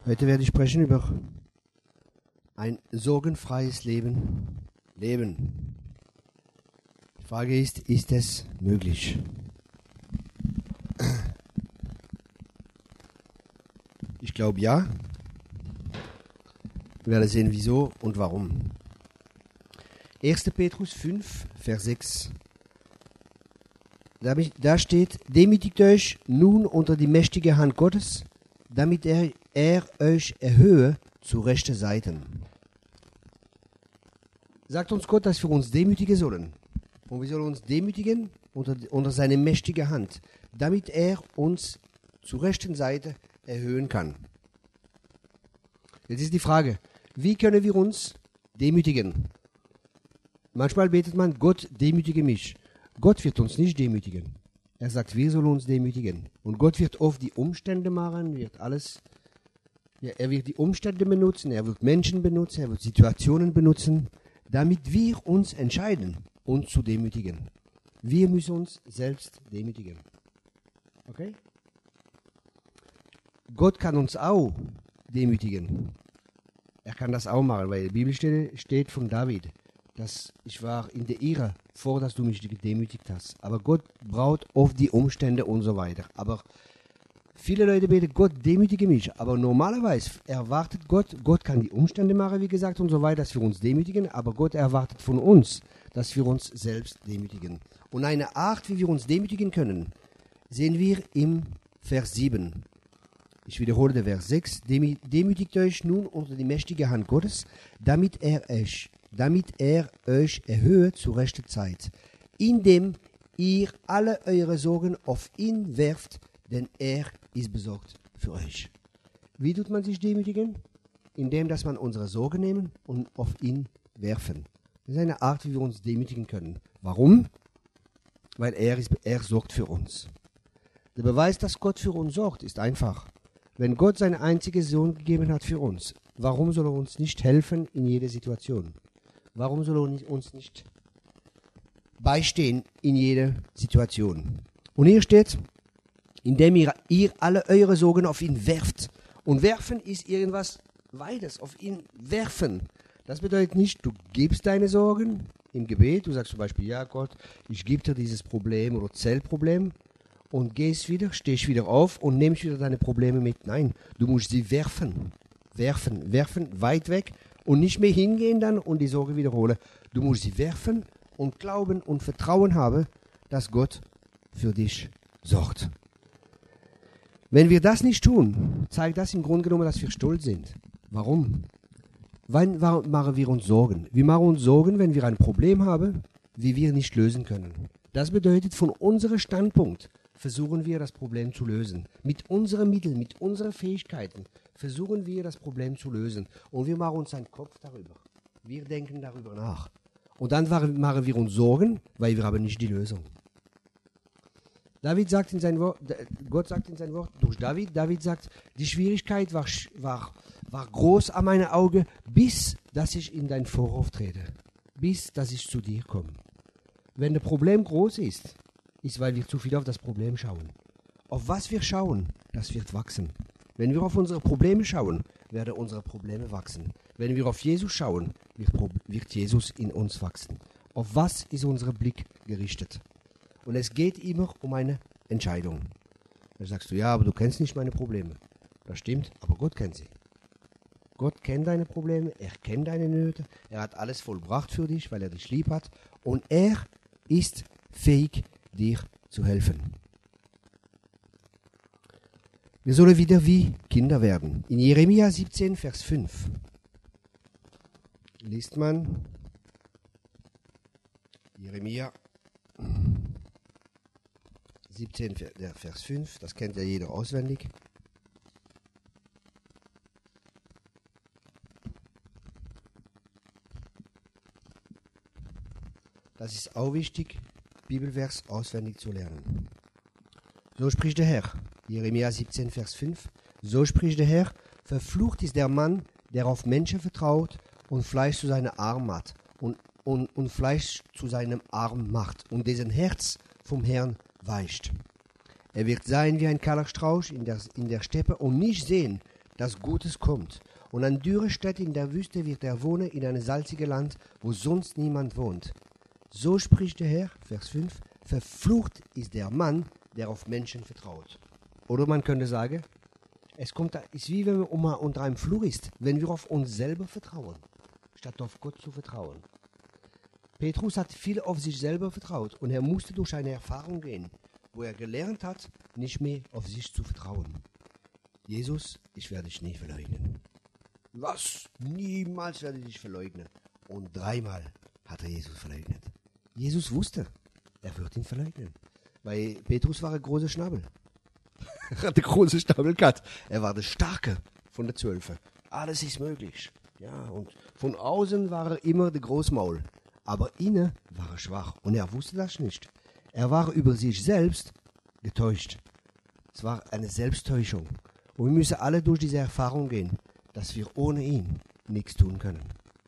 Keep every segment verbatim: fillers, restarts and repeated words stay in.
Heute werde ich sprechen über ein sorgenfreies Leben. Leben. Die Frage ist, ist es möglich? Ich glaube ja. Wir werden sehen, wieso und warum. erster Petrus fünf, Vers sechs. Da, da steht, demütigt euch nun unter die mächtige Hand Gottes, damit er, er euch erhöhe zu rechten Seiten. Sagt uns Gott, dass wir uns demütigen sollen. Und wir sollen uns demütigen unter, unter seine mächtige Hand, damit er uns zur rechten Seite erhöhen kann. Jetzt ist die Frage, wie können wir uns demütigen? Manchmal betet man, Gott, demütige mich. Gott wird uns nicht demütigen. Er sagt, wir sollen uns demütigen. Und Gott wird oft die Umstände machen, wird alles, ja, er wird die Umstände benutzen, er wird Menschen benutzen, er wird Situationen benutzen, damit wir uns entscheiden, uns zu demütigen. Wir müssen uns selbst demütigen. Okay? Gott kann uns auch demütigen. Er kann das auch machen, weil in der Bibelstelle steht von David, dass ich war in der Irre, vor dass du mich gedemütigt hast. Aber Gott braucht oft die Umstände und so weiter. Aber viele Leute beten, Gott demütige mich. Aber normalerweise erwartet Gott, Gott kann die Umstände machen, wie gesagt, und so weiter, dass wir uns demütigen. Aber Gott erwartet von uns, dass wir uns selbst demütigen. Und eine Art, wie wir uns demütigen können, sehen wir im Vers sieben. Ich wiederhole den Vers sechs. Demütigt euch nun unter die mächtige Hand Gottes, damit er euch damit er euch erhöhe zur rechten Zeit, indem ihr alle eure Sorgen auf ihn werft, denn er ist besorgt für euch. Wie tut man sich demütigen? Indem, dass man unsere Sorgen nehmen und auf ihn werfen. Das ist eine Art, wie wir uns demütigen können. Warum? Weil er, ist, er sorgt für uns. Der Beweis, dass Gott für uns sorgt, ist einfach. Wenn Gott seinen einzigen Sohn gegeben hat für uns, warum soll er uns nicht helfen in jeder Situation? Warum soll er uns nicht beistehen in jeder Situation? Und hier steht, indem ihr, ihr alle eure Sorgen auf ihn werft. Und werfen ist irgendwas Weites, auf ihn werfen. Das bedeutet nicht, du gibst deine Sorgen im Gebet. Du sagst zum Beispiel, ja Gott, ich gebe dir dieses Problem oder Zellproblem und gehst wieder, stehst wieder auf und nimmst wieder deine Probleme mit. Nein, du musst sie werfen. Werfen, werfen, weit weg. Und nicht mehr hingehen dann und die Sorge wiederholen. Du musst sie werfen und glauben und Vertrauen haben, dass Gott für dich sorgt. Wenn wir das nicht tun, zeigt das im Grunde genommen, dass wir stolz sind. Warum? Wann machen wir uns Sorgen? Wir machen uns Sorgen, wenn wir ein Problem haben, wie wir nicht lösen können. Das bedeutet, von unserem Standpunkt versuchen wir, das Problem zu lösen. Mit unseren Mitteln, mit unseren Fähigkeiten versuchen wir, das Problem zu lösen. Und wir machen uns einen Kopf darüber. Wir denken darüber nach. Und dann machen wir uns Sorgen, weil wir haben nicht die Lösung. David sagt in sein Wort, Gott sagt in sein Wort durch David, David sagt, die Schwierigkeit war, war, war groß an meinen Augen, bis dass ich in dein Vorhof trete. Bis dass ich zu dir komme. Wenn das Problem groß ist, ist, weil wir zu viel auf das Problem schauen. Auf was wir schauen, das wird wachsen. Wenn wir auf unsere Probleme schauen, werden unsere Probleme wachsen. Wenn wir auf Jesus schauen, wird, wird Jesus in uns wachsen. Auf was ist unser Blick gerichtet? Und es geht immer um eine Entscheidung. Da sagst du, ja, aber du kennst nicht meine Probleme. Das stimmt, aber Gott kennt sie. Gott kennt deine Probleme, er kennt deine Nöte, er hat alles vollbracht für dich, weil er dich lieb hat. Und er ist fähig, dir zu helfen. Wir sollen wieder wie Kinder werden. In Jeremia siebzehn, Vers fünf liest man Jeremia siebzehn, Vers fünf, das kennt ja jeder auswendig. Das ist auch wichtig, Bibelvers auswendig zu lernen. So spricht der Herr, Jeremia siebzehn, Vers fünf, so spricht der Herr, verflucht ist der Mann, der auf Menschen vertraut und Fleisch zu seinem Arm hat und, und, und Fleisch zu seinem Arm macht und dessen Herz vom Herrn weicht. Er wird sein wie ein kahler Strauch in der, in der Steppe und nicht sehen dass Gutes kommt. Und an dürre Stätte in der Wüste wird er wohnen, in einem salzigen Land, wo sonst niemand wohnt. So spricht der Herr, Vers fünf, verflucht ist der Mann, der auf Menschen vertraut. Oder man könnte sagen, es kommt, ist wie wenn man unter einem Fluch ist, wenn wir auf uns selber vertrauen, statt auf Gott zu vertrauen. Petrus hat viel auf sich selber vertraut und er musste durch eine Erfahrung gehen, wo er gelernt hat, nicht mehr auf sich zu vertrauen. Jesus, ich werde dich nie verleugnen. Was? Niemals werde ich dich verleugnen. Und dreimal hat er Jesus verleugnet. Jesus wusste, er wird ihn verleugnen. Weil Petrus war ein großer Schnabel. Er hatte große Schnabel gehabt. Er war der Starke von der Zwölfe. Alles ist möglich. Ja, und von außen war er immer der Großmaul. Aber innen war er schwach und er wusste das nicht. Er war über sich selbst getäuscht. Es war eine Selbsttäuschung. Und wir müssen alle durch diese Erfahrung gehen, dass wir ohne ihn nichts tun können.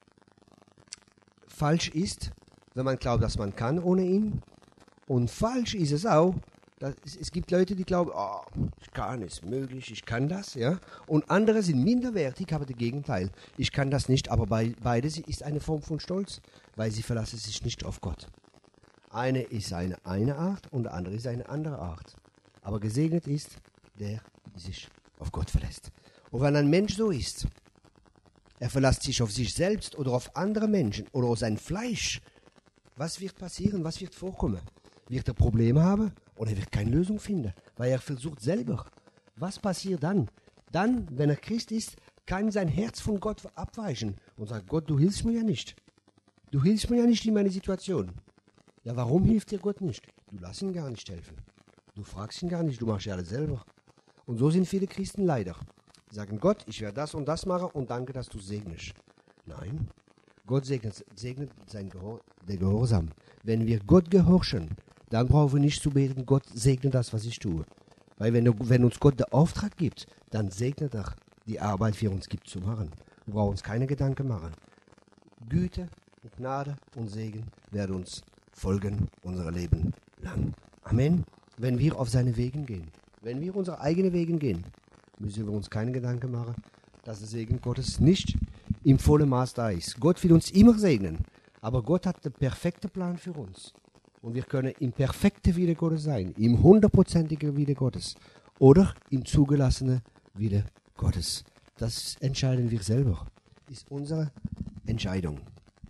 Falsch ist, wenn man glaubt, dass man kann ohne ihn. Und falsch ist es auch, dass es, es gibt Leute, die glauben, oh, ich kann, es ist möglich, ich kann das. Ja? Und andere sind minderwertig, aber das Gegenteil. Ich kann das nicht, aber bei, beides ist eine Form von Stolz, weil sie verlassen sich nicht auf Gott. Eine ist eine, eine Art und der andere ist eine andere Art. Aber gesegnet ist der, der sich auf Gott verlässt. Und wenn ein Mensch so ist, er verlässt sich auf sich selbst oder auf andere Menschen oder auf sein Fleisch, was wird passieren, was wird vorkommen? Wird er Probleme haben oder er wird keine Lösung finden, weil er versucht selber. Was passiert dann? Dann, wenn er Christ ist, kann sein Herz von Gott abweichen und sagt, Gott, du hilfst mir ja nicht. Du hilfst mir ja nicht in meine Situation. Ja, warum hilft dir Gott nicht? Du lässt ihn gar nicht helfen. Du fragst ihn gar nicht, du machst ja alles selber. Und so sind viele Christen leider. Sie sagen, Gott, ich werde das und das machen und danke, dass du segnest. Nein, Gott segnet, segnet sein Gehor, der Gehorsam. Wenn wir Gott gehorchen, dann brauchen wir nicht zu beten, Gott segne das, was ich tue. Weil wenn, wenn uns Gott den Auftrag gibt, dann segnet er die Arbeit, die er uns gibt, zu machen. Wir brauchen uns keine Gedanken machen. Güte, Gnade und Segen werden uns folgen, unser Leben lang. Amen. Wenn wir auf seine Wegen gehen, wenn wir unsere eigenen Wegen gehen, müssen wir uns keine Gedanken machen, dass der Segen Gottes nicht im vollen Maß da ist. Gott will uns immer segnen, aber Gott hat den perfekten Plan für uns. Und wir können im perfekten Wille Gottes sein, im hundertprozentigen Wille Gottes oder im zugelassenen Wille Gottes. Das entscheiden wir selber. Das ist unsere Entscheidung.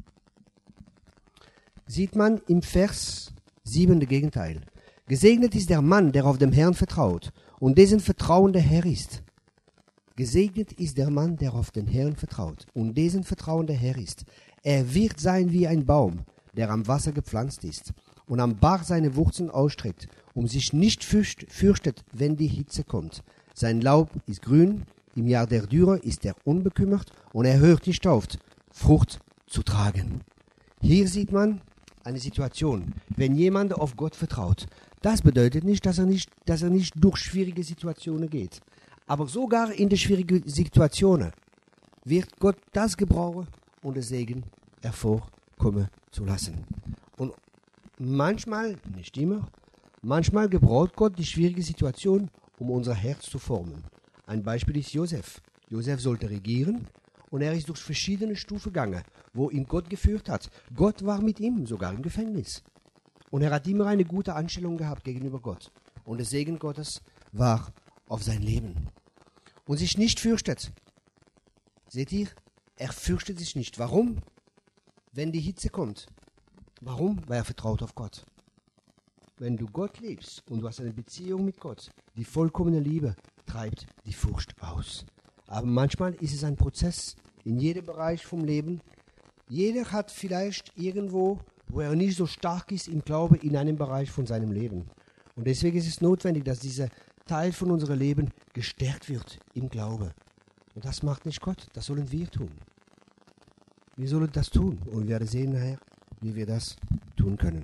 Sieht man im Vers sieben das Gegenteil. Gesegnet ist der Mann, der auf dem Herrn vertraut und dessen Vertrauen der Herr ist. Gesegnet ist der Mann, der auf den Herrn vertraut und dessen Vertrauen der Herr ist. Er wird sein wie ein Baum, der am Wasser gepflanzt ist und am Bach seine Wurzeln ausstreckt, um sich nicht fürcht, fürchtet, wenn die Hitze kommt. Sein Laub ist grün, im Jahr der Dürre ist er unbekümmert und er hört nicht auf, Frucht zu tragen. Hier sieht man eine Situation, wenn jemand auf Gott vertraut. Das bedeutet nicht, dass er nicht, dass er nicht durch schwierige Situationen geht. Aber sogar in den schwierigen Situationen wird Gott das gebrauchen, um den Segen hervorkommen zu lassen. Und manchmal, nicht immer, manchmal gebraucht Gott die schwierige Situation, um unser Herz zu formen. Ein Beispiel ist Josef. Josef sollte regieren und er ist durch verschiedene Stufen gegangen, wo ihn Gott geführt hat. Gott war mit ihm, sogar im Gefängnis. Und er hat immer eine gute Anstellung gehabt gegenüber Gott. Und der Segen Gottes war auf sein Leben. Und sich nicht fürchtet. Seht ihr? Er fürchtet sich nicht. Warum? Wenn die Hitze kommt. Warum? Weil er vertraut auf Gott. Wenn du Gott liebst und du hast eine Beziehung mit Gott, die vollkommene Liebe treibt die Furcht aus. Aber manchmal ist es ein Prozess in jedem Bereich vom Leben. Jeder hat vielleicht irgendwo, wo er nicht so stark ist im Glaube, in einem Bereich von seinem Leben. Und deswegen ist es notwendig, dass dieser Teil von unserem Leben gestärkt wird im Glaube. Und das macht nicht Gott, das sollen wir tun. Wir sollen das tun und wir werden sehen nachher, wie wir das tun können.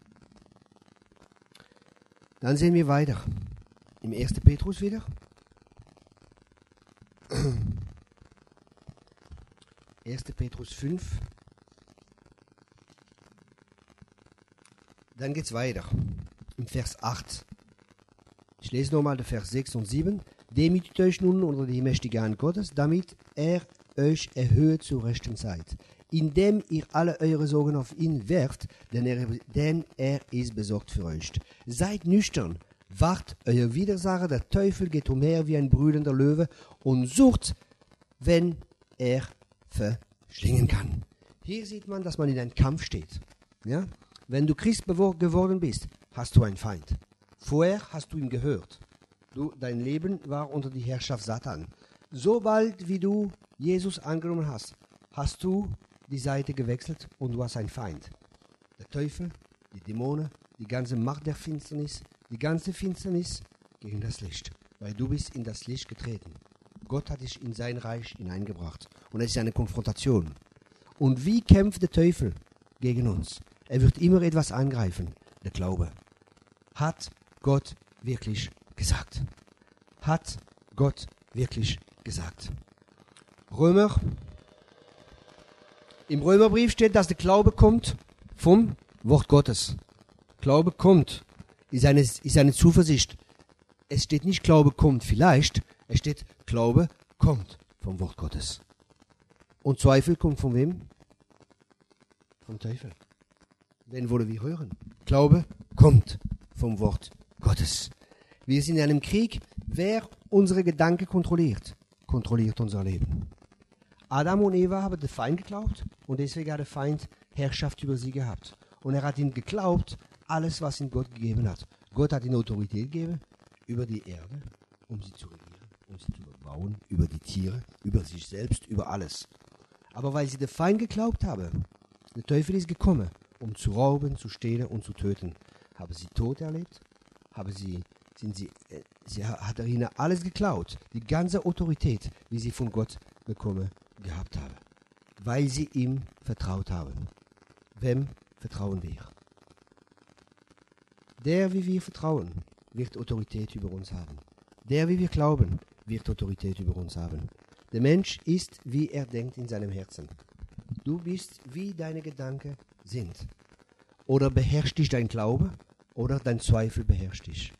Dann sehen wir weiter. Im ersten Petrus wieder. erster Petrus fünf. Dann geht es weiter. Im Vers acht. Ich lese nochmal den Vers sechs und sieben. Demütigt euch nun unter die mächtige Hand Gottes, damit er euch erhöht zur rechten Zeit, indem ihr alle eure Sorgen auf ihn werft, denn er, denn er ist besorgt für euch. Seid nüchtern, wacht, euer Widersacher, der Teufel, geht umher wie ein brüllender Löwe und sucht, wenn er verschlingen kann. Hier sieht man, dass man in einem Kampf steht. Ja? Wenn du Christ geworden bist, hast du einen Feind. Vorher hast du ihm gehört. Du, dein Leben war unter die Herrschaft Satan. Sobald wie du Jesus angenommen hast, hast du die Seite gewechselt und du hast einen Feind. Der Teufel, die Dämonen, die ganze Macht der Finsternis, die ganze Finsternis gegen das Licht. Weil du bist in das Licht getreten. Gott hat dich in sein Reich hineingebracht. Und es ist eine Konfrontation. Und wie kämpft der Teufel gegen uns? Er wird immer etwas angreifen. Der Glaube. Hat Gott wirklich gesagt? Hat Gott wirklich gesagt? Römer. Im Römerbrief steht, dass der Glaube kommt vom Wort Gottes. Glaube kommt, ist eine, ist eine Zuversicht. Es steht nicht Glaube kommt vielleicht, es steht Glaube kommt vom Wort Gottes. Und Zweifel kommt von wem? Vom Teufel. Wen wollen wir hören? Glaube kommt vom Wort Gottes. Wir sind in einem Krieg. Wer unsere Gedanken kontrolliert, kontrolliert unser Leben. Adam und Eva haben den Feind geglaubt und deswegen hat der Feind Herrschaft über sie gehabt. Und er hat ihnen geglaubt, alles, was ihm Gott gegeben hat. Gott hat ihnen Autorität gegeben über die Erde, um sie zu regieren, um sie zu überbauen, über die Tiere, über sich selbst, über alles. Aber weil sie den Feind geglaubt haben, der Teufel ist gekommen, um zu rauben, zu stehlen und zu töten. Haben sie Tod erlebt? Haben sie, sind sie, äh, sie hat er ihnen alles geklaut, die ganze Autorität, wie sie von Gott bekommen gehabt haben, weil sie ihm vertraut haben. Wem vertrauen wir? Der, wie wir vertrauen, wird Autorität über uns haben. Der, wie wir glauben, wird Autorität über uns haben. Der Mensch ist, wie er denkt in seinem Herzen. Du bist, wie deine Gedanken sind. Oder beherrscht dich dein Glaube, oder dein Zweifel beherrscht dich.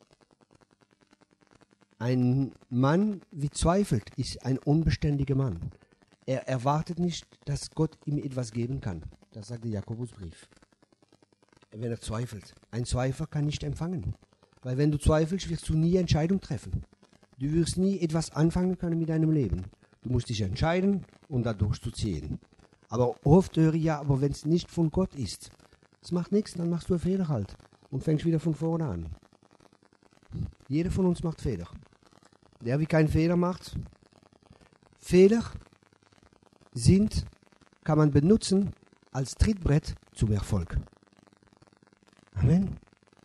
Ein Mann, wie zweifelt, ist ein unbeständiger Mann. Er erwartet nicht, dass Gott ihm etwas geben kann. Das sagt der Jakobusbrief. Wenn er zweifelt. Ein Zweifler kann nicht empfangen. Weil wenn du zweifelst, wirst du nie Entscheidung treffen. Du wirst nie etwas anfangen können mit deinem Leben. Du musst dich entscheiden und dadurch zu ziehen. Aber oft höre ich ja, aber wenn es nicht von Gott ist, es macht nichts, dann machst du einen Fehler halt und fängst wieder von vorne an. Jeder von uns macht Fehler. Der, wie keinen Fehler macht, Fehler sind, kann man benutzen als Trittbrett zum Erfolg. Amen.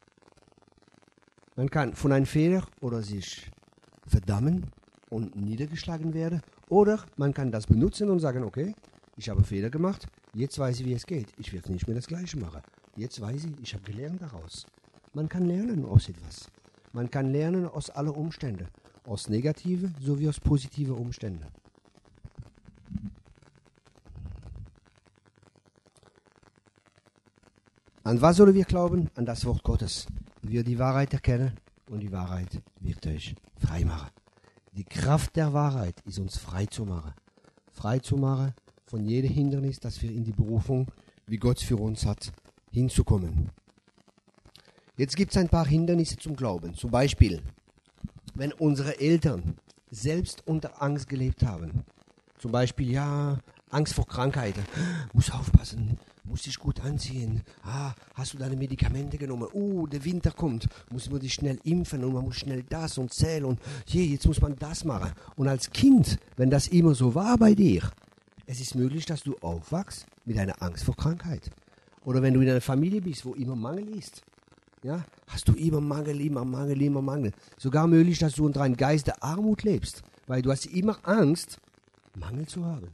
Man kann von einem Fehler oder sich verdammen und niedergeschlagen werden, oder man kann das benutzen und sagen, okay, ich habe Fehler gemacht, jetzt weiß ich, wie es geht. Ich werde nicht mehr das Gleiche machen. Jetzt weiß ich, ich habe gelernt daraus. Man kann lernen aus etwas. Man kann lernen aus allen Umständen. Aus negativen sowie aus positiven Umständen. An was sollen wir glauben? An das Wort Gottes. Wir die Wahrheit erkennen und die Wahrheit wird euch frei machen. Die Kraft der Wahrheit ist uns frei zu machen. Frei zu machen von jedem Hindernis, dass wir in die Berufung, wie Gott für uns hat, hinzukommen. Jetzt gibt es ein paar Hindernisse zum Glauben. Zum Beispiel, wenn unsere Eltern selbst unter Angst gelebt haben. Zum Beispiel, ja, Angst vor Krankheiten. Muss aufpassen, muss dich gut anziehen. Ah, hast du deine Medikamente genommen? Oh, der Winter kommt, muss man dich schnell impfen und man muss schnell das und zählen und je, jetzt muss man das machen. Und als Kind, wenn das immer so war bei dir, es ist möglich, dass du aufwachst mit einer Angst vor Krankheit. Oder wenn du in einer Familie bist, wo immer Mangel ist. Ja, hast du immer Mangel, immer Mangel, immer Mangel. Sogar möglich, dass du unter einem Geist der Armut lebst, weil du hast immer Angst, Mangel zu haben.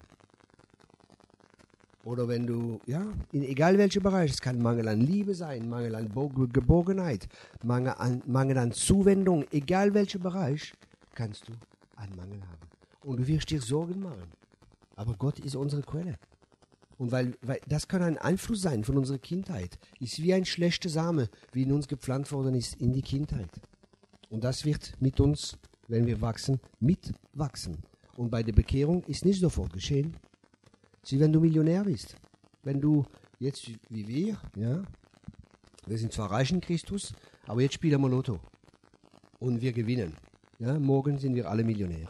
Oder wenn du, ja, in egal welchem Bereich, es kann Mangel an Liebe sein, Mangel an Bo- Geborgenheit, Mangel an, Mangel an Zuwendung, egal welcher Bereich, kannst du einen Mangel haben. Und du wirst dir Sorgen machen. Aber Gott ist unsere Quelle. Und weil, weil das kann ein Einfluss sein von unserer Kindheit. Ist wie ein schlechter Same, wie in uns gepflanzt worden ist in die Kindheit. Und das wird mit uns wenn wir wachsen, mitwachsen. Und bei der Bekehrung ist nicht sofort geschehen. Sieh, wenn du Millionär bist, wenn du jetzt wie wir, ja, wir sind zwar reich in Christus, aber jetzt spielen wir Lotto und wir gewinnen. Ja, morgen sind wir alle Millionär.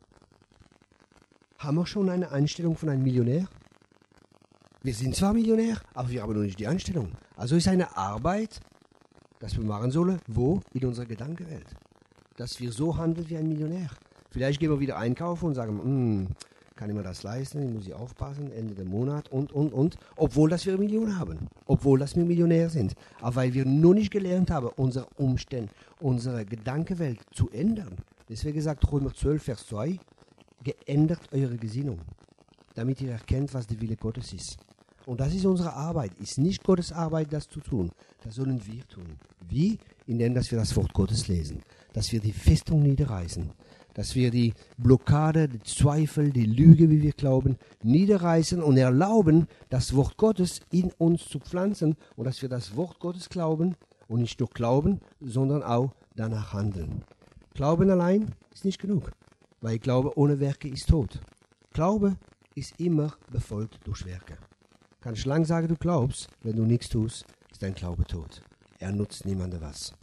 Haben wir schon eine Einstellung von einem Millionär? Wir sind zwar Millionär, aber wir haben noch nicht die Einstellung. Also ist eine Arbeit, das wir machen sollen, wo? In unserer Gedankenwelt. Dass wir so handeln wie ein Millionär. Vielleicht gehen wir wieder einkaufen und sagen, hm, kann ich mir das leisten, muss ich aufpassen, Ende des Monats und, und, und. Obwohl, dass wir Millionen haben. Obwohl, dass wir Millionär sind. Aber weil wir noch nicht gelernt haben, unsere Umstände, unsere Gedankenwelt zu ändern. Deswegen gesagt, Römer zwölf, Vers zwei, geändert eure Gesinnung, damit ihr erkennt, was der Wille Gottes ist. Und das ist unsere Arbeit. Ist nicht Gottes Arbeit, das zu tun. Das sollen wir tun. Wie? Indem, dass wir das Wort Gottes lesen. Dass wir die Festung niederreißen. Dass wir die Blockade, die Zweifel, die Lüge, wie wir glauben, niederreißen und erlauben, das Wort Gottes in uns zu pflanzen. Und dass wir das Wort Gottes glauben und nicht nur glauben, sondern auch danach handeln. Glauben allein ist nicht genug. Weil Glaube ohne Werke ist tot. Glaube ist immer befolgt durch Werke. Kannst lang sagen, du glaubst, wenn du nichts tust, ist dein Glaube tot. Er nutzt niemandem was.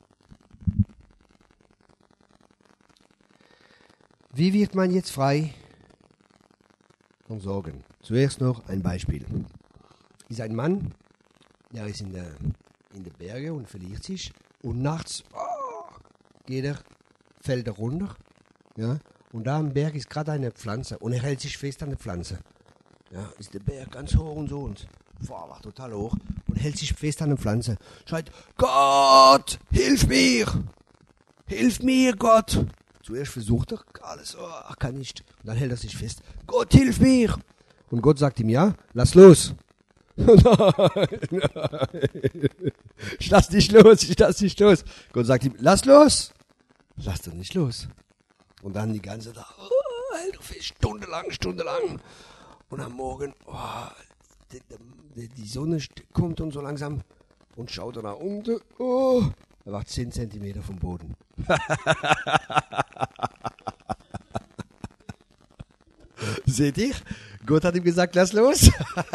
Wie wird man jetzt frei von Sorgen? Zuerst noch ein Beispiel. Ist ein Mann, der ist in der, in der Berge und verliert sich und nachts oh, geht er, fällt er runter. Ja, und da am Berg ist gerade eine Pflanze und er hält sich fest an der Pflanze. Ja, ist der Berg ganz hoch und so und boah, war total hoch und hält sich fest an der Pflanze. Schreit, Gott, hilf mir! Hilf mir, Gott! Zuerst versucht er, alles, oh, kann nicht. Und dann hält er sich fest, Gott, hilf mir! Und Gott sagt ihm, ja, lass los. Nein, nein. Ich lass dich los, ich lass dich los. Gott sagt ihm, lass los. Lass doch nicht los. Und dann die ganze Tag, oh, hält er fest, stundenlang, stundenlang. Und am Morgen, oh, die, die, die Sonne kommt und so langsam und schaut er nach unten. Oh, er war zehn Zentimeter vom Boden. Seht ihr? Gott hat ihm gesagt, lass los.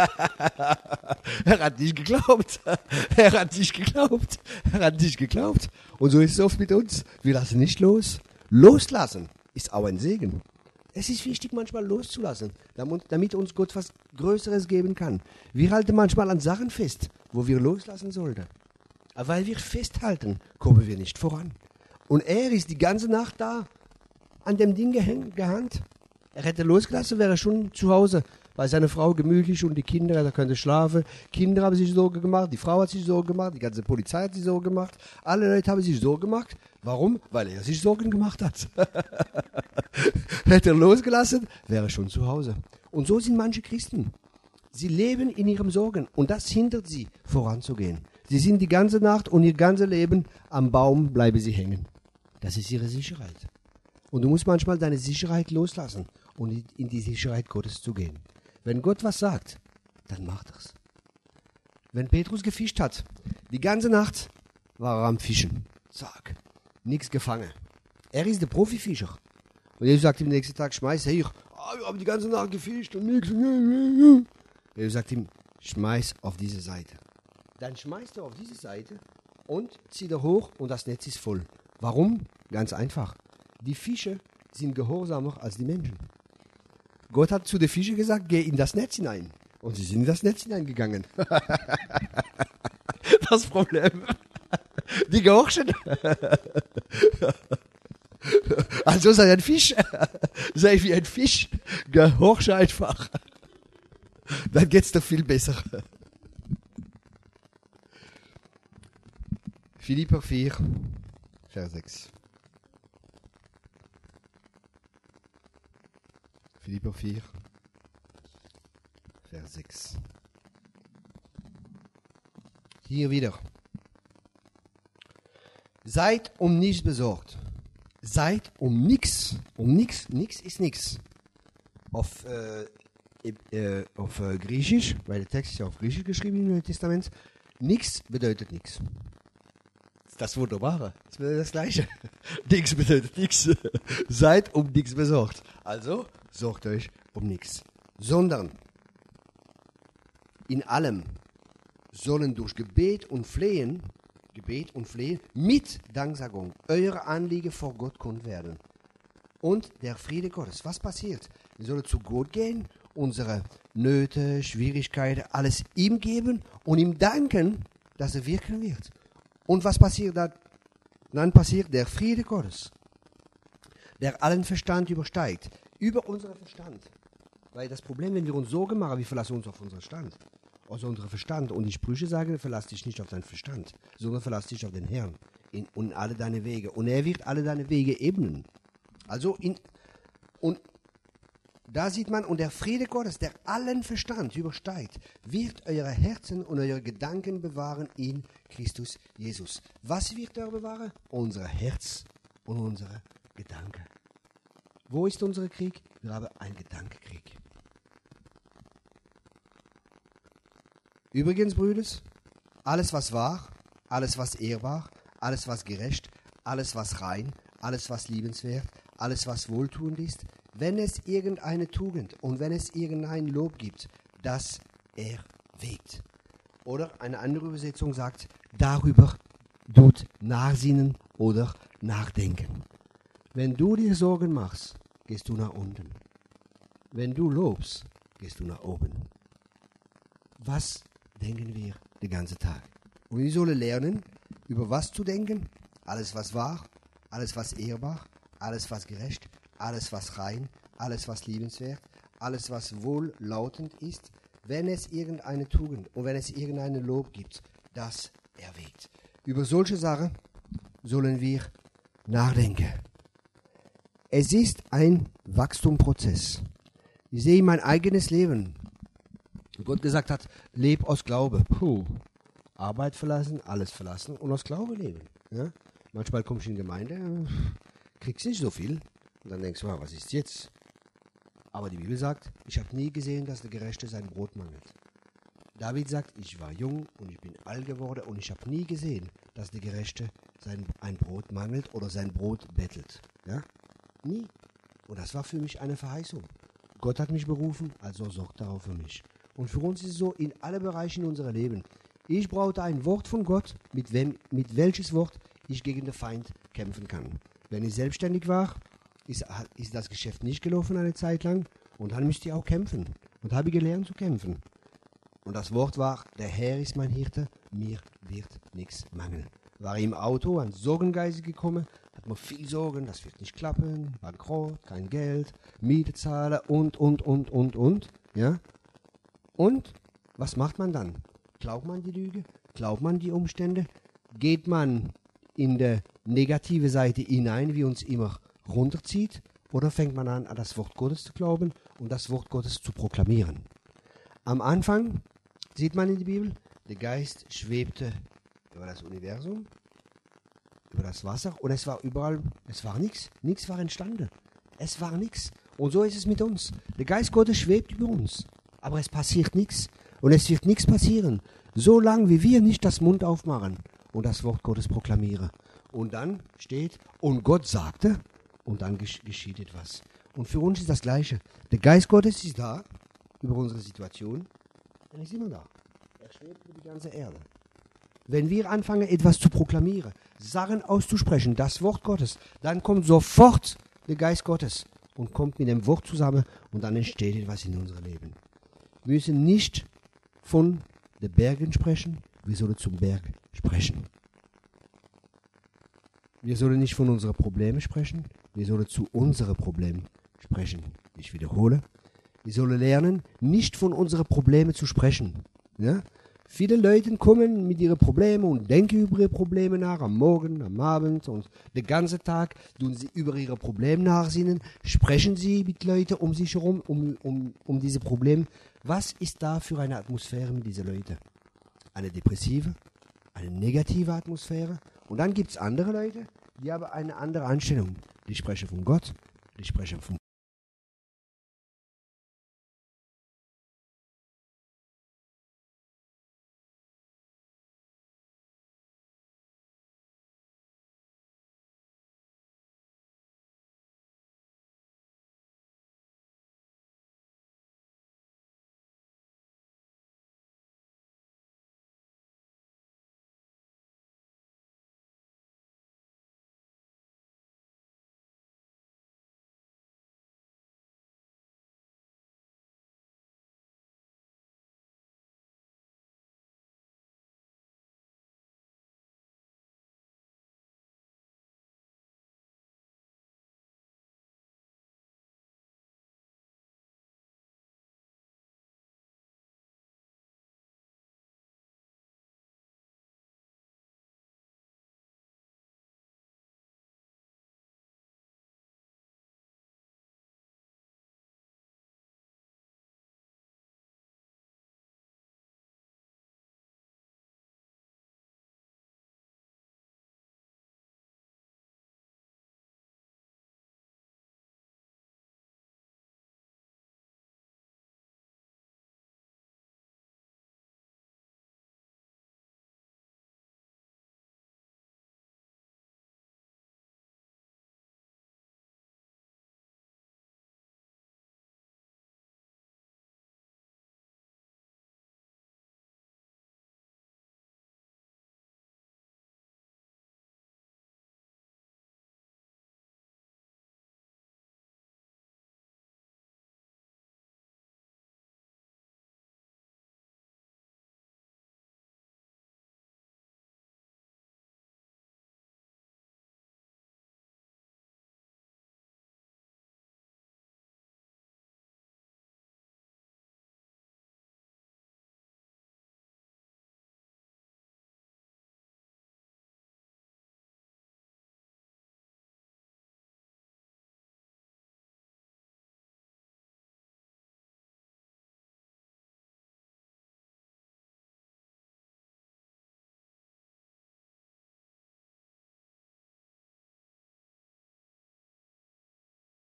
Er hat nicht geglaubt. Er hat nicht geglaubt. Er hat nicht geglaubt. Und so ist es oft mit uns. Wir lassen nicht los. Loslassen ist auch ein Segen. Es ist wichtig, manchmal loszulassen, damit uns Gott was Größeres geben kann. Wir halten manchmal an Sachen fest, wo wir loslassen sollten. Aber weil wir festhalten, kommen wir nicht voran. Und er ist die ganze Nacht da, an dem Ding gehängt. Er hätte losgelassen, wäre schon zu Hause, weil seine Frau gemütlich und die Kinder, da könnte schlafen. Kinder haben sich Sorgen gemacht, die Frau hat sich Sorgen gemacht, die ganze Polizei hat sich Sorgen gemacht. Alle Leute haben sich Sorgen gemacht. Warum? Weil er sich Sorgen gemacht hat. Hätte er losgelassen, wäre er schon zu Hause. Und so sind manche Christen. Sie leben in ihrem Sorgen und das hindert sie, voranzugehen. Sie sind die ganze Nacht und ihr ganzes Leben am Baum bleiben sie hängen. Das ist ihre Sicherheit. Und du musst manchmal deine Sicherheit loslassen und in die Sicherheit Gottes zu gehen. Wenn Gott was sagt, dann macht er's. Wenn Petrus gefischt hat, die ganze Nacht war er am Fischen. Zack, nichts gefangen. Er ist der Profifischer. Und Jesus sagt ihm am nächsten Tag, schmeiß her. Ah, wir haben die ganze Nacht gefischt und nichts. Jesus sagt ihm, schmeiß auf diese Seite. Dann schmeißt er auf diese Seite und zieht er hoch und das Netz ist voll. Warum? Ganz einfach. Die Fische sind gehorsamer als die Menschen. Gott hat zu den Fischen gesagt, geh in das Netz hinein. Und sie sind in das Netz hineingegangen. Das Problem. Die gehorchen. Also sei ein Fisch. Sei wie ein Fisch. Gehorche einfach. Dann geht's doch viel besser. Philipper vier, Vers sechs. Philipper vier, Vers sechs. Hier wieder. Seid um nichts besorgt. Seid um nichts. Um nichts. Nichts ist nichts. Auf, äh, äh, auf äh, Griechisch, weil der Text ist ja auf Griechisch geschrieben im Neuen Testament. Nichts bedeutet nichts. das Wunderbare. Das bedeutet das Gleiche. Nichts bedeutet nichts. Seid um nichts besorgt. Also sorgt euch um nichts. Sondern in allem sollen durch Gebet und Flehen, Gebet und Flehen mit Danksagung eure Anliegen vor Gott kund werden. Und der Friede Gottes. Was passiert? Wir sollen zu Gott gehen, unsere Nöte, Schwierigkeiten, alles ihm geben und ihm danken, dass er wirken wird. Und was passiert da? Dann passiert der Friede Gottes, der allen Verstand übersteigt, über unseren Verstand. Weil das Problem, wenn wir uns Sorgen machen, wir verlassen uns auf unseren Stand, auf unseren Verstand. Und die Sprüche sagen, verlass dich nicht auf deinen Verstand, sondern verlass dich auf den Herrn in, und alle deine Wege. Und er wird alle deine Wege ebnen. Also, in, und da sieht man, und der Friede Gottes, der allen Verstand übersteigt, wird eure Herzen und eure Gedanken bewahren in Christus Jesus. Was wird er bewahren? Unser Herz und unsere Gedanken. Wo ist unser Krieg? Wir haben einen Gedankenkrieg. Übrigens, Brüders, alles was wahr, alles was ehrbar, alles was gerecht, alles was rein, alles was liebenswert, alles was wohltuend ist, wenn es irgendeine Tugend und wenn es irgendein Lob gibt, das erwägt. Oder eine andere Übersetzung sagt, darüber tut nachsinnen oder nachdenken. Wenn du dir Sorgen machst, gehst du nach unten. Wenn du lobst, gehst du nach oben. Was denken wir den ganzen Tag? Und wir sollen lernen, über was zu denken. Alles, was wahr, alles, was ehrbar, alles, was gerecht, alles, was rein, alles, was liebenswert, alles, was wohllautend ist, wenn es irgendeine Tugend und wenn es irgendein Lob gibt, das erwägt. Über solche Sachen sollen wir nachdenken. Es ist ein Wachstumsprozess. Ich sehe mein eigenes Leben. Gott gesagt hat, leb aus Glaube. Puh. Arbeit verlassen, alles verlassen und aus Glaube leben. Ja? Manchmal kommst du in die Gemeinde, kriegst nicht so viel. Und dann denkst du, was ist jetzt? Aber die Bibel sagt, ich habe nie gesehen, dass der Gerechte sein Brot mangelt. David sagt, ich war jung und ich bin alt geworden und ich habe nie gesehen, dass der Gerechte sein ein Brot mangelt oder sein Brot bettelt. Ja? Nie. Und das war für mich eine Verheißung. Gott hat mich berufen, also sorgt darauf für mich. Und für uns ist es so in alle Bereichen unserer Leben. Ich brauchte ein Wort von Gott, mit, wem, mit welches Wort ich gegen den Feind kämpfen kann. Wenn ich selbstständig war, ist, ist das Geschäft nicht gelaufen eine Zeit lang und dann müsste ich auch kämpfen. Und habe ich gelernt zu kämpfen. Und das Wort war, der Herr ist mein Hirte, mir wird nichts mangeln. War ich im Auto an Sorgengeist gekommen, hat man viel Sorgen, das wird nicht klappen, Bankrott, kein Geld, Miete zahlen und, und, und, und, und. Ja? Und was macht man dann? Glaubt man die Lüge? Glaubt man die Umstände? Geht man in die negative Seite hinein, wie uns immer runterzieht? Oder fängt man an, an das Wort Gottes zu glauben und das Wort Gottes zu proklamieren? Am Anfang sieht man in der Bibel, der Geist schwebte über das Universum, über das Wasser und es war überall, es war nichts, nichts war entstanden. Es war nichts. Und so ist es mit uns. Der Geist Gottes schwebt über uns, aber es passiert nichts. Und es wird nichts passieren, solange wie wir nicht das Mund aufmachen und das Wort Gottes proklamieren. Und dann steht, und Gott sagte, und dann gesch- geschieht etwas. Und für uns ist das Gleiche. Der Geist Gottes ist da, über unsere Situation, er ist immer da. Er schwebt über die ganze Erde. Wenn wir anfangen, etwas zu proklamieren, Sachen auszusprechen, das Wort Gottes, dann kommt sofort der Geist Gottes und kommt mit dem Wort zusammen und dann entsteht etwas in unserem Leben. Wir müssen nicht von den Bergen sprechen, wir sollen zum Berg sprechen. Wir sollen nicht von unseren Problemen sprechen, wir sollen zu unseren Problemen sprechen. Ich wiederhole, wir sollen lernen, nicht von unseren Problemen zu sprechen. Ja? Viele Leute kommen mit ihren Problemen und denken über ihre Probleme nach, am Morgen, am Abend und den ganzen Tag tun sie über ihre Probleme nachsinnen, sprechen sie mit Leuten um sich herum, um, um, um diese Probleme. Was ist da für eine Atmosphäre mit diesen Leuten? Eine depressive, eine negative Atmosphäre. Und dann gibt es andere Leute, die haben eine andere Einstellung. Die sprechen von Gott, die sprechen von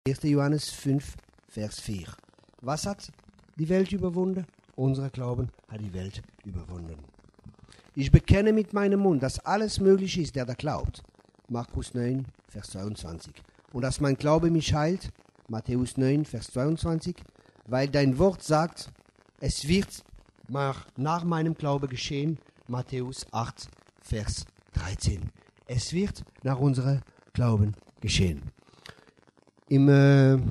erster Johannes fünf, Vers vier. Was hat die Welt überwunden? Unser Glauben hat die Welt überwunden. Ich bekenne mit meinem Mund, dass alles möglich ist, der da glaubt. Markus neun, Vers zweiundzwanzig. Und dass mein Glaube mich heilt. Matthäus neun, Vers zweiundzwanzig. Weil dein Wort sagt, es wird nach, nach meinem Glaube geschehen. Matthäus acht, Vers dreizehn. Es wird nach unserem Glauben geschehen. Im äh,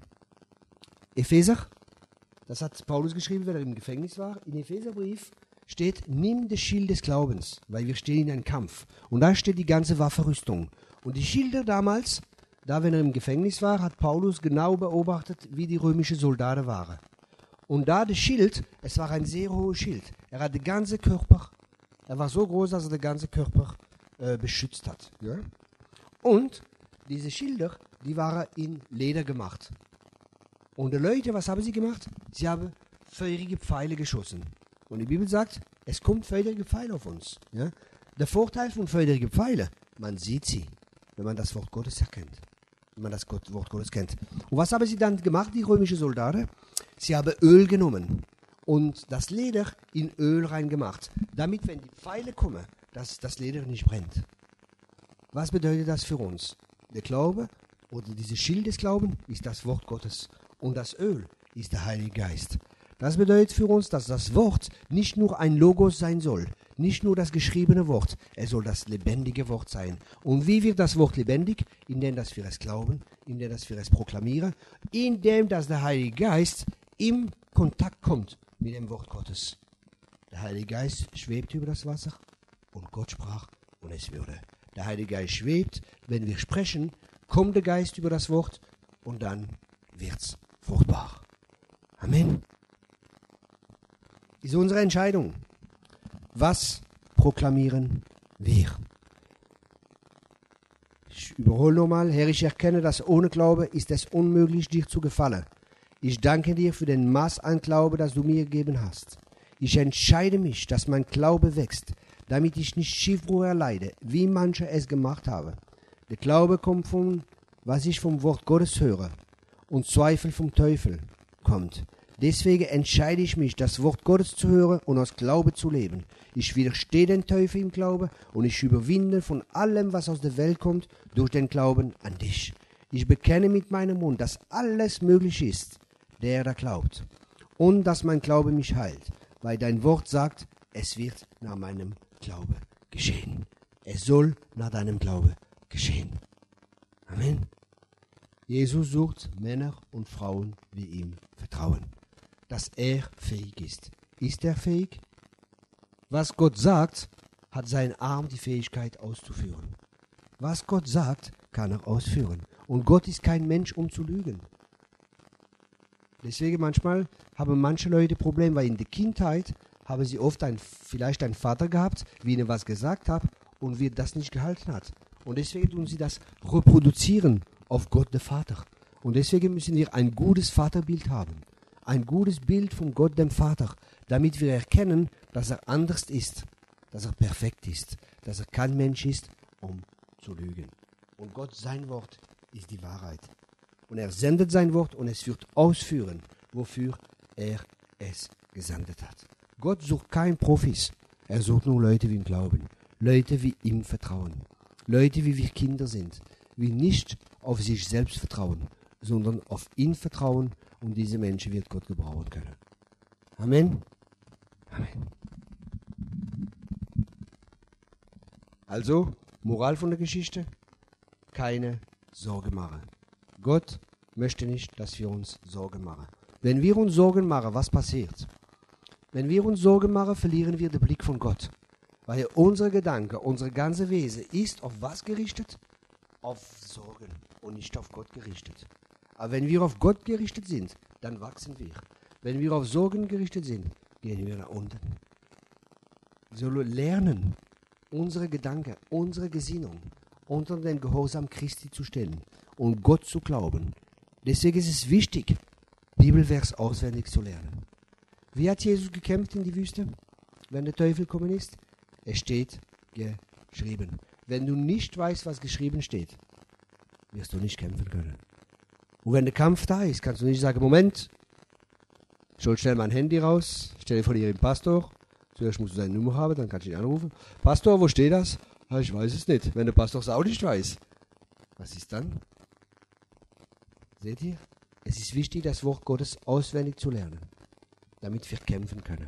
Epheser, das hat Paulus geschrieben, wenn er im Gefängnis war, im Epheserbrief steht, nimm das Schild des Glaubens, weil wir stehen in einem Kampf. Und da steht die ganze Waffenrüstung. Und die Schilder damals, da wenn er im Gefängnis war, hat Paulus genau beobachtet, wie die römischen Soldaten waren. Und da das Schild, es war ein sehr hohes Schild. Er hat den ganzen Körper, er war so groß, dass er den ganzen Körper äh, beschützt hat. Ja? Und diese Schilder, die waren in Leder gemacht. Und die Leute, was haben sie gemacht? Sie haben feurige Pfeile geschossen. Und die Bibel sagt, es kommt feurige Pfeile auf uns. Ja? Der Vorteil von feurigen Pfeilen, man sieht sie, wenn man das Wort Gottes erkennt. Wenn man das Wort Gottes kennt. Und was haben sie dann gemacht, die römischen Soldaten? Sie haben Öl genommen und das Leder in Öl reingemacht, damit, wenn die Pfeile kommen, dass das Leder nicht brennt. Was bedeutet das für uns? Der Glaube oder dieses Schild des Glaubens ist das Wort Gottes und das Öl ist der Heilige Geist. Das bedeutet für uns, dass das Wort nicht nur ein Logos sein soll, nicht nur das geschriebene Wort, es soll das lebendige Wort sein. Und wie wird das Wort lebendig? Indem dass wir es glauben, indem dass wir es proklamieren, indem dass der Heilige Geist in Kontakt kommt mit dem Wort Gottes. Der Heilige Geist schwebt über das Wasser und Gott sprach und es würde. Der Heilige Geist schwebt, wenn wir sprechen, kommt der Geist über das Wort und dann wird's fruchtbar. Amen. Ist unsere Entscheidung. Was proklamieren wir? Ich überhole nochmal, Herr, ich erkenne, dass ohne Glaube ist es unmöglich, dir zu gefallen. Ich danke dir für den Maß an Glaube, das du mir gegeben hast. Ich entscheide mich, dass mein Glaube wächst, damit ich nicht Schiffbruch erleide, wie manche es gemacht haben. Der Glaube kommt von, was ich vom Wort Gottes höre, und Zweifel vom Teufel kommt. Deswegen entscheide ich mich, das Wort Gottes zu hören und aus Glaube zu leben. Ich widerstehe den Teufel im Glaube und ich überwinde von allem, was aus der Welt kommt, durch den Glauben an dich. Ich bekenne mit meinem Mund, dass alles möglich ist, der da glaubt. Und dass mein Glaube mich heilt, weil dein Wort sagt, es wird nach meinem Glaube geschehen. Es soll nach deinem Glaube geschehen. Amen. Jesus sucht Männer und Frauen, die ihm vertrauen. Dass er fähig ist. Ist er fähig? Was Gott sagt, hat sein Arm die Fähigkeit auszuführen. Was Gott sagt, kann er ausführen. Und Gott ist kein Mensch, um zu lügen. Deswegen manchmal haben manche Leute Probleme, weil in der Kindheit haben sie oft ein, vielleicht einen Vater gehabt, wie ihnen was gesagt hat und wie das nicht gehalten hat. Und deswegen tun sie das reproduzieren auf Gott, der Vater. Und deswegen müssen wir ein gutes Vaterbild haben. Ein gutes Bild von Gott, dem Vater, damit wir erkennen, dass er anders ist, dass er perfekt ist, dass er kein Mensch ist, um zu lügen. Und Gott, sein Wort, ist die Wahrheit. Und er sendet sein Wort und es wird ausführen, wofür er es gesendet hat. Gott sucht kein Profis, er sucht nur Leute, die ihm glauben, Leute, die ihm vertrauen, Leute, wie wir Kinder sind, die nicht auf sich selbst vertrauen, sondern auf ihn vertrauen, und diese Menschen wird Gott gebrauchen können. Amen. Amen. Also, Moral von der Geschichte, keine Sorge machen. Gott möchte nicht, dass wir uns Sorgen machen. Wenn wir uns Sorgen machen, was passiert? Wenn wir uns Sorgen machen, verlieren wir den Blick von Gott. Weil unsere Gedanken, unsere ganze Wesen ist auf was gerichtet? Auf Sorgen und nicht auf Gott gerichtet. Aber wenn wir auf Gott gerichtet sind, dann wachsen wir. Wenn wir auf Sorgen gerichtet sind, gehen wir nach unten. Wir sollen lernen, unsere Gedanken, unsere Gesinnung unter den Gehorsam Christi zu stellen und Gott zu glauben. Deswegen ist es wichtig, Bibelvers auswendig zu lernen. Wie hat Jesus gekämpft in die Wüste, wenn der Teufel gekommen ist? Es steht geschrieben. Wenn du nicht weißt, was geschrieben steht, wirst du nicht kämpfen können. Und wenn der Kampf da ist, kannst du nicht sagen, Moment, ich hol schnell mein Handy raus, stelle vor dir den Pastor. Zuerst musst du seine Nummer haben, dann kannst du ihn anrufen. Pastor, wo steht das? Ja, ich weiß es nicht. Wenn der Pastor es auch nicht weiß, was ist dann? Seht ihr? Es ist wichtig, das Wort Gottes auswendig zu lernen, damit wir kämpfen können.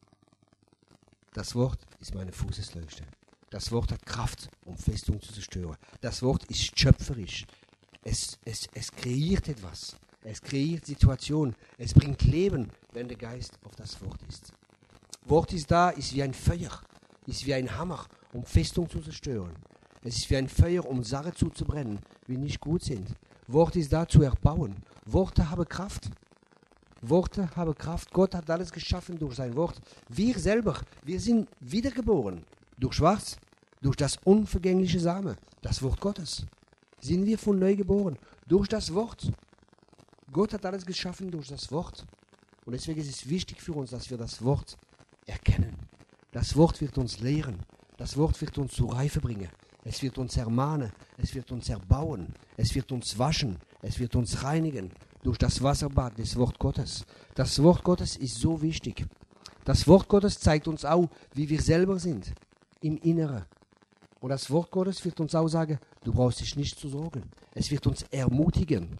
Das Wort ist meine Fußesleuchte. Das Wort hat Kraft, um Festung zu zerstören. Das Wort ist schöpferisch. Es, es, es kreiert etwas. Es kreiert Situationen. Es bringt Leben, wenn der Geist auf das Wort ist. Wort ist da, ist wie ein Feuer, ist wie ein Hammer, um Festung zu zerstören. Es ist wie ein Feuer, um Sachen zuzubrennen, die nicht gut sind. Wort ist da, zu erbauen. Worte haben Kraft. Worte haben Kraft. Gott hat alles geschaffen durch sein Wort. Wir selber, wir sind wiedergeboren. Durch was? Durch das unvergängliche Same, das Wort Gottes. Sind wir von neu geboren. Durch das Wort. Gott hat alles geschaffen durch das Wort. Und deswegen ist es wichtig für uns, dass wir das Wort erkennen. Das Wort wird uns lehren. Das Wort wird uns zur Reife bringen. Es wird uns ermahnen. Es wird uns erbauen. Es wird uns waschen. Es wird uns reinigen. Durch das Wasserbad des Wort Gottes. Das Wort Gottes ist so wichtig. Das Wort Gottes zeigt uns auch, wie wir selber sind. Im Inneren. Und das Wort Gottes wird uns auch sagen, du brauchst dich nicht zu sorgen. Es wird uns ermutigen.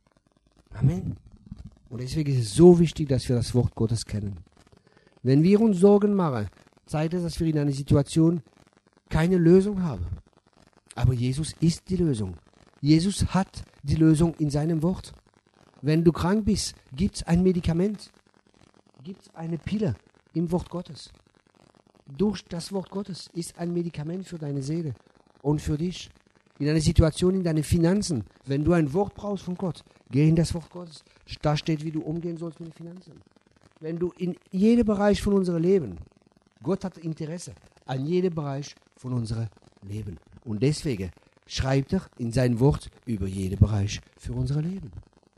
Amen. Und deswegen ist es so wichtig, dass wir das Wort Gottes kennen. Wenn wir uns Sorgen machen, zeigt es, dass wir in einer Situation keine Lösung haben. Aber Jesus ist die Lösung. Jesus hat die Lösung in seinem Wort. Wenn du krank bist, gibt es ein Medikament. Gibt es eine Pille im Wort Gottes. Durch das Wort Gottes ist ein Medikament für deine Seele und für dich. In einer Situation, in deinen Finanzen, wenn du ein Wort brauchst von Gott, geh in das Wort Gottes. Da steht, wie du umgehen sollst mit den Finanzen. Wenn du in jedem Bereich von unserem Leben, Gott hat Interesse an jedem Bereich von unserem Leben. Und deswegen schreibt er in sein Wort über jeden Bereich für unser Leben.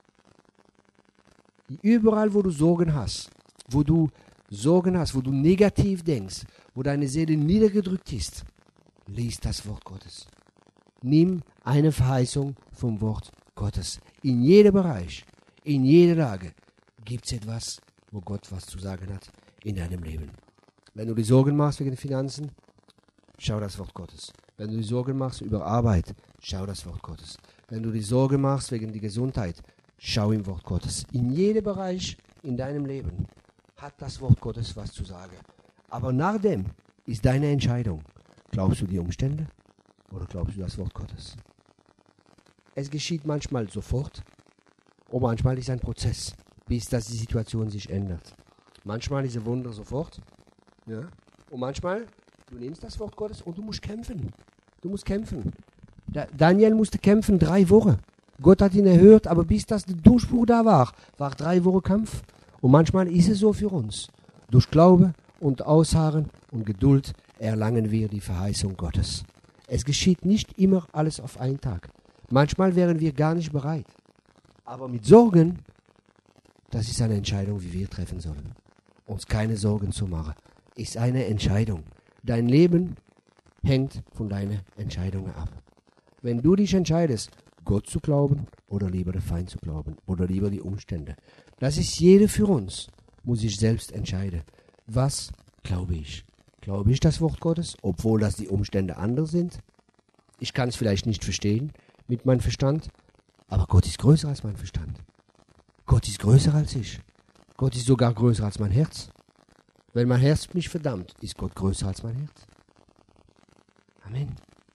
Überall, wo du Sorgen hast, wo du Sorgen hast, wo du negativ denkst, wo deine Seele niedergedrückt ist, lies das Wort Gottes. Nimm eine Verheißung vom Wort Gottes. In jedem Bereich, in jeder Lage gibt es etwas, wo Gott was zu sagen hat in deinem Leben. Wenn du dir Sorgen machst wegen den Finanzen, schau das Wort Gottes. Wenn du dir Sorgen machst über Arbeit, schau das Wort Gottes. Wenn du dir Sorgen machst wegen der Gesundheit, schau im Wort Gottes. In jedem Bereich in deinem Leben hat das Wort Gottes was zu sagen. Aber nach dem ist deine Entscheidung. Glaubst du die Umstände oder glaubst du das Wort Gottes? Es geschieht manchmal sofort und manchmal ist ein Prozess, bis dass die Situation sich ändert. Manchmal ist ein Wunder sofort, ja? Und manchmal, du nimmst das Wort Gottes und du musst kämpfen. Du musst kämpfen. Da, Daniel musste kämpfen drei Wochen. Gott hat ihn erhört, aber bis das der Durchbruch da war, war drei Wochen Kampf. Und manchmal ist es so für uns. Durch Glaube und Ausharren und Geduld erlangen wir die Verheißung Gottes. Es geschieht nicht immer alles auf einen Tag. Manchmal wären wir gar nicht bereit. Aber mit Sorgen, das ist eine Entscheidung, wie wir treffen sollen. Uns keine Sorgen zu machen, ist eine Entscheidung. Dein Leben hängt von deinen Entscheidungen ab. Wenn du dich entscheidest, Gott zu glauben oder lieber der Feind zu glauben oder lieber die Umstände, das ist jeder für uns, muss sich selbst entscheiden. Was glaube ich? Glaube ich das Wort Gottes, obwohl das die Umstände anders sind? Ich kann es vielleicht nicht verstehen mit meinem Verstand, aber Gott ist größer als mein Verstand. Gott ist größer als ich. Gott ist sogar größer als mein Herz. Wenn mein Herz mich verdammt, ist Gott größer als mein Herz. Amen.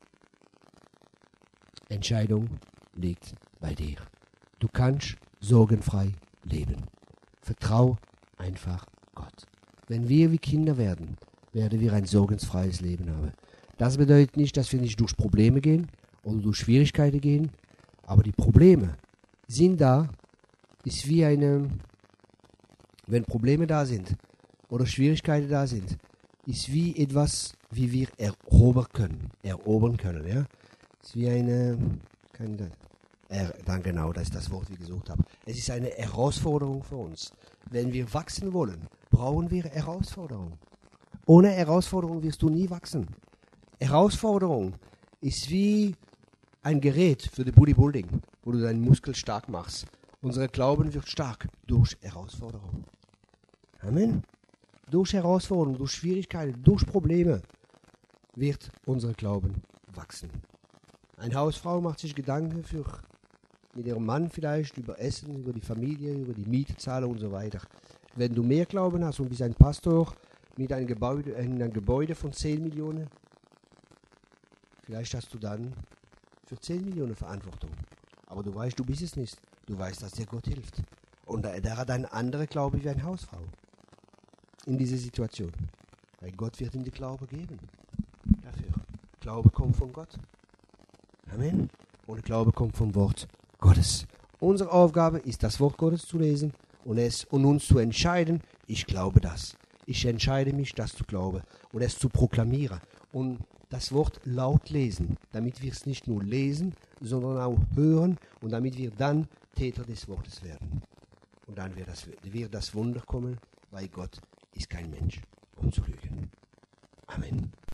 Entscheidung liegt bei dir. Du kannst sorgenfrei leben. Vertrau einfach Gott. Wenn wir wie Kinder werden, werden wir ein sorgenfreies Leben haben. Das bedeutet nicht, dass wir nicht durch Probleme gehen oder durch Schwierigkeiten gehen, aber die Probleme sind da, ist wie eine, wenn Probleme da sind oder Schwierigkeiten da sind, ist wie etwas, wie wir erobern können. Erobern können, ja. Ist wie eine, keine, er, dann genau, das ist das Wort, wie ich gesucht habe. Es ist eine Herausforderung für uns. Wenn wir wachsen wollen, brauchen wir Herausforderung. Ohne Herausforderung wirst du nie wachsen. Herausforderung ist wie ein Gerät für das Bodybuilding. wo du deinen Muskel stark machst. Unser Glauben wird stark durch Herausforderungen. Amen. Durch Herausforderungen, durch Schwierigkeiten, durch Probleme wird unser Glauben wachsen. Eine Hausfrau macht sich Gedanken für mit ihrem Mann vielleicht über Essen, über die Familie, über die Miete zahlen und so weiter. Wenn du mehr Glauben hast und bist ein Pastor mit einem Gebäude, in einem Gebäude von zehn Millionen, vielleicht hast du dann für zehn Millionen Verantwortung. Aber du weißt, du bist es nicht. Du weißt, dass dir Gott hilft. Und der hat einen anderen Glaube wie eine Hausfrau. In dieser Situation. Weil Gott wird ihm die Glaube geben. Dafür. Glaube kommt von Gott. Amen. Und Glaube kommt vom Wort Gottes. Unsere Aufgabe ist, das Wort Gottes zu lesen und, es, und uns zu entscheiden, ich glaube das. Ich entscheide mich, das zu glauben und es zu proklamieren. Und das Wort laut lesen, damit wir es nicht nur lesen, sondern auch hören und damit wir dann Täter des Wortes werden. Und dann wird das, wird das Wunder kommen, weil Gott ist kein Mensch, um zu lügen. Amen.